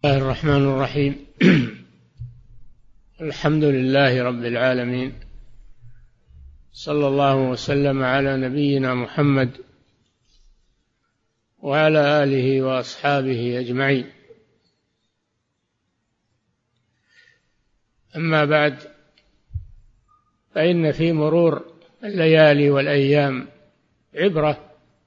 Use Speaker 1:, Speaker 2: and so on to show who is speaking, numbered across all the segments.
Speaker 1: الله الرحمن الرحيم. الحمد لله رب العالمين، صلى الله وسلم على نبينا محمد وعلى آله وأصحابه أجمعين. أما بعد، فإن في مرور الليالي والأيام عبرة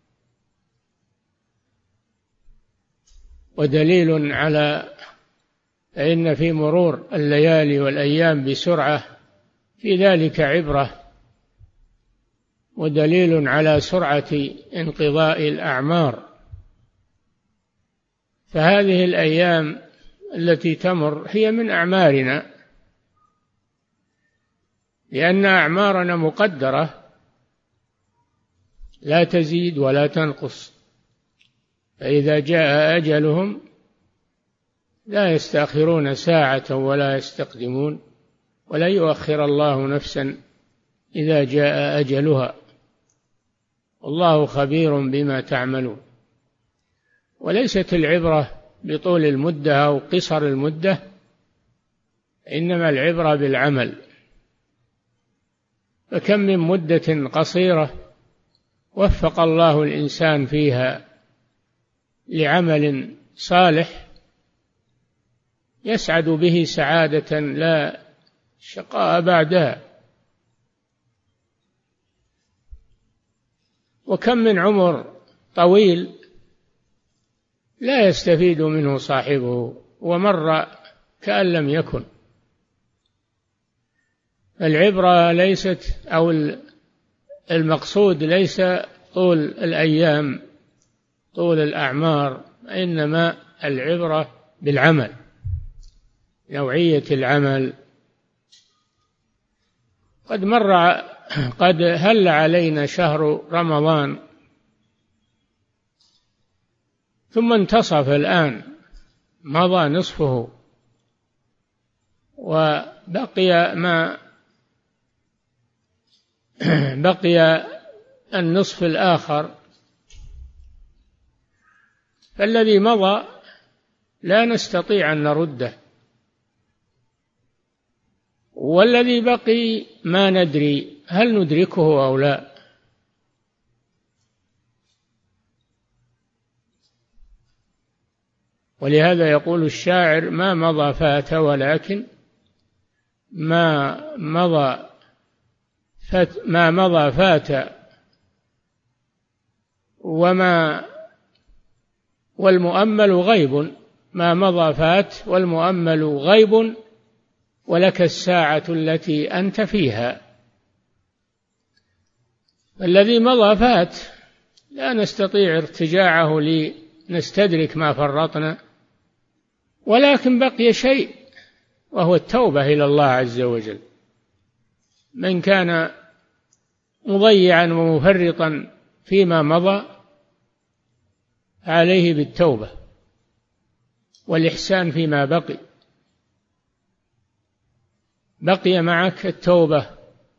Speaker 1: ودليل على فإن في مرور الليالي والأيام بسرعة في ذلك عبرة ودليل على سرعة انقضاء الأعمار. فهذه الأيام التي تمر هي من أعمارنا، لأن أعمارنا مقدرة لا تزيد ولا تنقص، فإذا جاء أجلهم لا يستأخرون ساعة ولا يستقدمون، ولا يؤخر الله نفسا إذا جاء أجلها، والله خبير بما تعملون. وليست العبرة بطول المدة أو قصر المدة، إنما العبرة بالعمل. فكم من مدة قصيرة وفق الله الإنسان فيها لعمل صالح يسعد به سعادة لا شقاء بعدها، وكم من عمر طويل لا يستفيد منه صاحبه ومر كأن لم يكن. العبرة ليست أو المقصود ليس طول الأيام طول الأعمار، إنما العبرة بالعمل، نوعية العمل. قد هل علينا شهر رمضان ثم انتصف الآن، مضى نصفه وبقي بقي النصف الآخر، فالذي مضى لا نستطيع أن نرده، والذي بقي ما ندري هل ندركه أو لا. ولهذا يقول الشاعر: ما مضى فات، ولكن ما مضى فات، والمؤمل غيب. ما مضى فات والمؤمل غيب، ولك الساعة التي أنت فيها. الذي مضى فات لا نستطيع ارتجاعه لنستدرك ما فرطنا، ولكن بقي شيء وهو التوبة إلى الله عز وجل. من كان مضيعا ومفرطا فيما مضى عليه بالتوبة والإحسان فيما بقي معك التوبة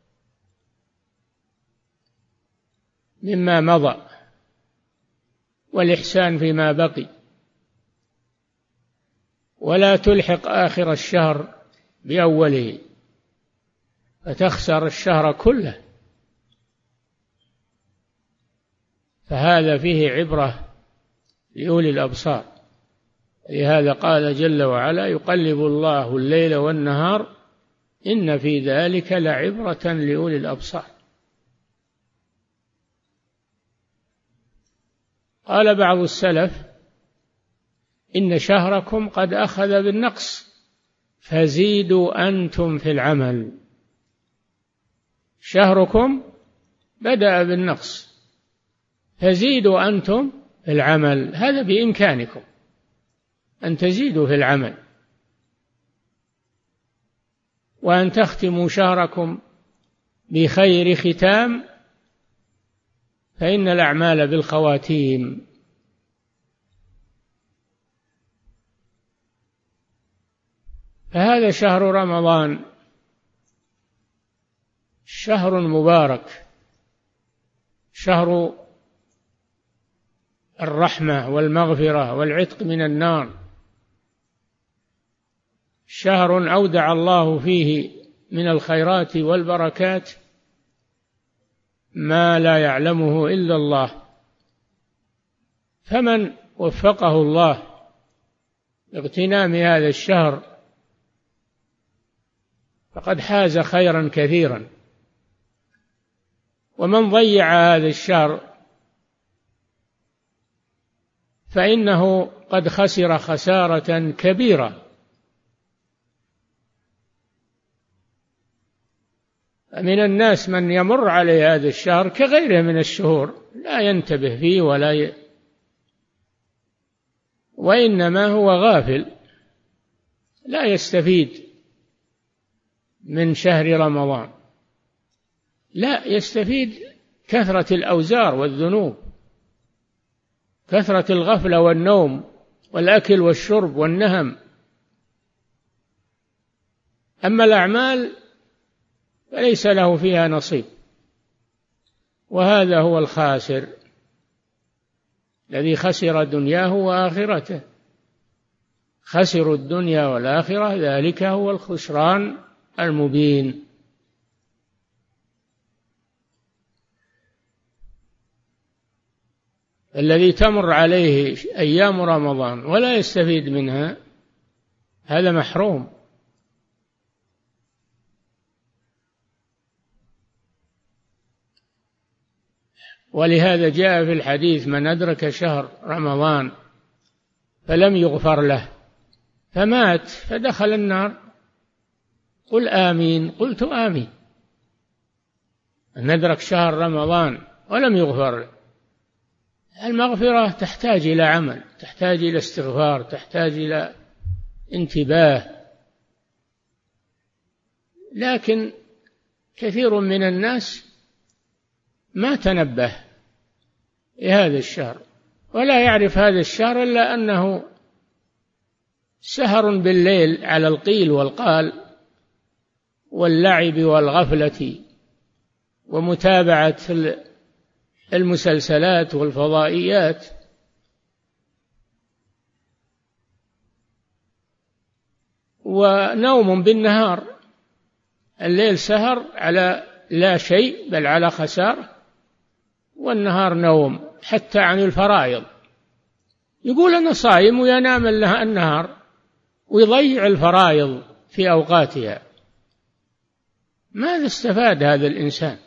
Speaker 1: مما مضى والإحسان فيما بقي، ولا تلحق آخر الشهر بأوله فتخسر الشهر كله. فهذا فيه عبرة لأولي الأبصار. لهذا قال جل وعلا: يقلب الله الليل والنهار إن في ذلك لعبرة لأولي الأبصار. قال بعض السلف: إن شهركم قد أخذ بالنقص فزيدوا أنتم في العمل. شهركم بدأ بالنقص فزيدوا أنتم في العمل. هذا بإمكانكم أن تزيدوا في العمل، وأن تختموا شهركم بخير ختام، فإن الأعمال بالخواتيم. فهذا شهر رمضان شهر مبارك، شهر الرحمة والمغفرة والعتق من النار، شهر أودع الله فيه من الخيرات والبركات ما لا يعلمه إلا الله، فمن وفقه الله لاغتنام هذا الشهر فقد حاز خيرا كثيرا، ومن ضيع هذا الشهر فإنه قد خسر خسارة كبيرة. من الناس من يمر عليه هذا الشهر كغيره من الشهور لا ينتبه فيه وإنما هو غافل، لا يستفيد من شهر رمضان، لا يستفيد كثرة الأوزار والذنوب، كثرة الغفلة والنوم والأكل والشرب والنهم. أما الأعمال فليس له فيها نصيب، وهذا هو الخاسر الذي خسر دنياه وآخرته. خسروا الدنيا والآخرة، ذلك هو الخسران المبين. الذي تمر عليه أيام رمضان ولا يستفيد منها هذا محروم. ولهذا جاء في الحديث: من أدرك شهر رمضان فلم يغفر له فمات فدخل النار قل آمين. قلت آمين. من أدرك شهر رمضان ولم يغفر له. المغفرة تحتاج إلى عمل، تحتاج إلى استغفار، تحتاج إلى انتباه، لكن كثير من الناس ما تنبه لهذا الشهر ولا يعرف هذا الشهر إلا أنه سهر بالليل على القيل والقال واللعب والغفلة ومتابعة المسلسلات والفضائيات، ونوم بالنهار. الليل سهر على لا شيء بل على خسارة، والنهار نوم حتى عن الفرائض. يقول أنا صايم وينام النهار ويضيع الفرائض في أوقاتها. ماذا استفاد هذا الإنسان؟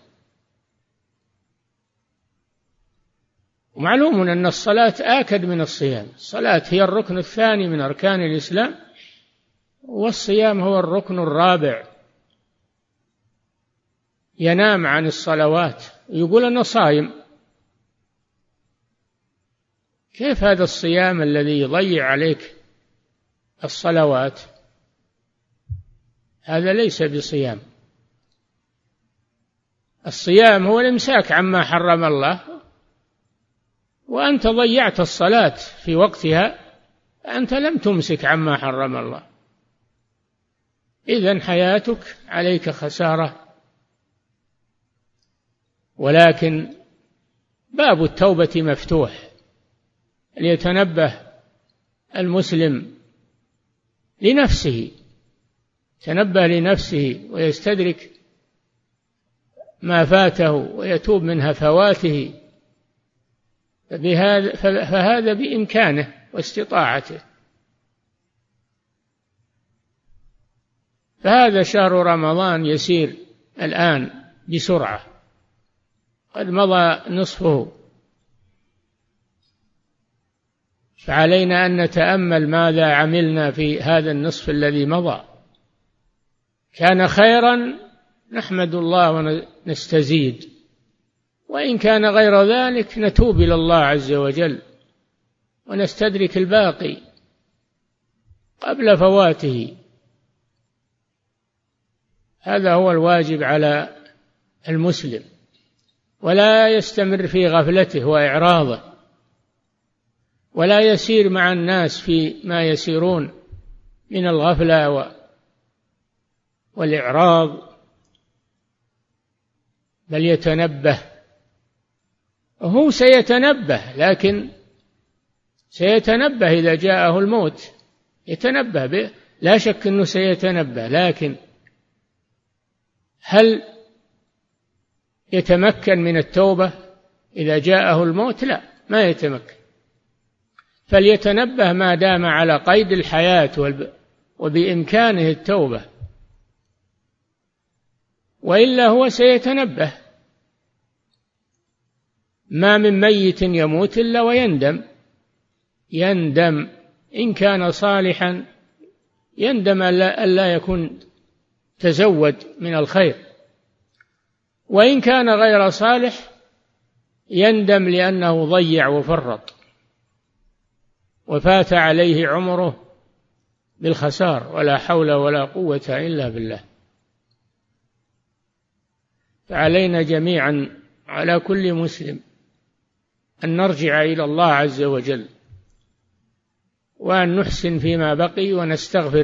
Speaker 1: ومعلوم أن الصلاة آكد من الصيام. الصلاة هي الركن الثاني من أركان الإسلام، والصيام هو الركن الرابع. ينام عن الصلوات يقول أنا صايم. كيف هذا الصيام الذي يضيع عليك الصلوات؟ هذا ليس بصيام. الصيام هو الإمساك عما حرم الله، وأنت ضيعت الصلاة في وقتها، أنت لم تمسك عما حرم الله. إذن حياتك عليك خسارة. ولكن باب التوبة مفتوح، ليتنبه المسلم لنفسه، تنبه لنفسه ويستدرك ما فاته ويتوب من هفواته، فهذا بإمكانه واستطاعته. فهذا شهر رمضان يسير الآن بسرعة، قد مضى نصفه، فعلينا أن نتأمل ماذا عملنا في هذا النصف الذي مضى. كان خيرا نحمد الله ونستزيد، وإن كان غير ذلك نتوب إلى الله عز وجل ونستدرك الباقي قبل فواته. هذا هو الواجب على المسلم، ولا يستمر في غفلته وإعراضه، ولا يسير مع الناس في ما يسيرون من الغفلة والإعراض، بل يتنبه. هو سيتنبه، لكن سيتنبه إذا جاءه الموت، يتنبه لا شك أنه سيتنبه، لكن هل يتمكن من التوبة إذا جاءه الموت؟ لا، ما يتمكن. فليتنبه ما دام على قيد الحياة وبإمكانه التوبة، وإلا هو سيتنبه. ما من ميت يموت إلا ويندم، يندم إن كان صالحا يندم ألا يكون تزود من الخير، وإن كان غير صالح يندم لأنه ضيع وفرط وفات عليه عمره بالخسار، ولا حول ولا قوة إلا بالله. فعلينا جميعا على كل مسلم أن نرجع إلى الله عز وجل، وأن نحسن فيما بقي، ونستغفر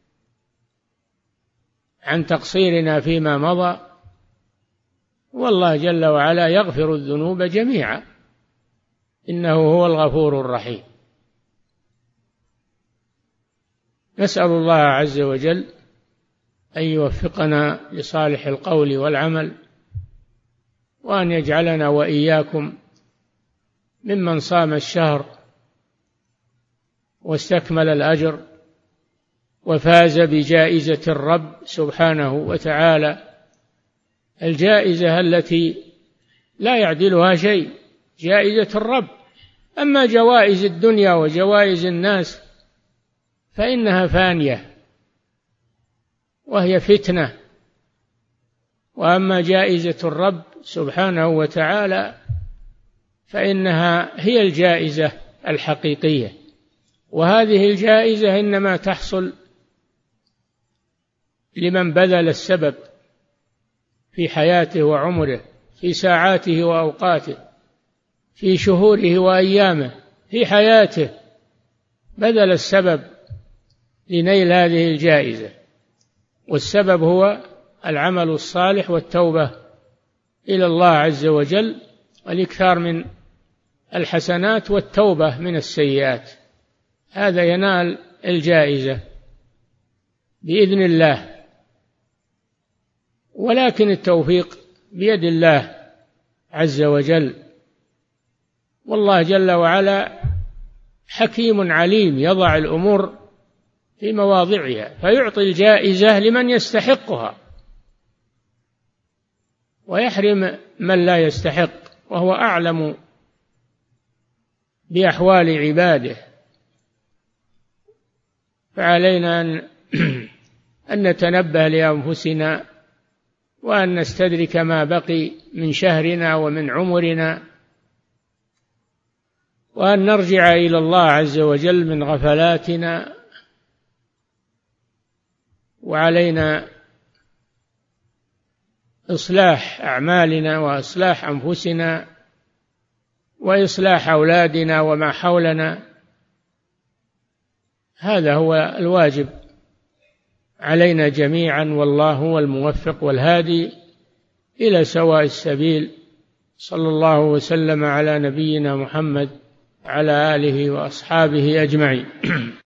Speaker 1: عن تقصيرنا فيما مضى، والله جل وعلا يغفر الذنوب جميعا، إنه هو الغفور الرحيم. نسأل الله عز وجل أن يوفقنا لصالح القول والعمل، وأن يجعلنا وإياكم ممن صام الشهر واستكمل الأجر وفاز بجائزة الرب سبحانه وتعالى، الجائزة التي لا يعدلها شيء، جائزة الرب. أما جوائز الدنيا وجوائز الناس فإنها فانية وهي فتنة، وأما جائزة الرب سبحانه وتعالى فإنها هي الجائزة الحقيقية. وهذه الجائزة إنما تحصل لمن بذل السبب في حياته وعمره، في ساعاته وأوقاته، في شهوره وأيامه، في حياته بذل السبب لنيل هذه الجائزة. والسبب هو العمل الصالح والتوبة إلى الله عز وجل، والإكثار من الحسنات والتوبة من السيئات، هذا ينال الجائزة بإذن الله. ولكن التوفيق بيد الله عز وجل، والله جل وعلا حكيم عليم، يضع الأمور في مواضعها فيعطي الجائزة لمن يستحقها ويحرم من لا يستحق، وهو أعلم بأحوال عباده. فعلينا أن نتنبه لأنفسنا، وأن نستدرك ما بقي من شهرنا ومن عمرنا، وأن نرجع إلى الله عز وجل من غفلاتنا. وعلينا إصلاح أعمالنا وإصلاح أنفسنا وإصلاح أولادنا وما حولنا، هذا هو الواجب علينا جميعا، والله هو الموفق والهادي إلى سواء السبيل. صلى الله وسلم على نبينا محمد على آله وأصحابه أجمعين.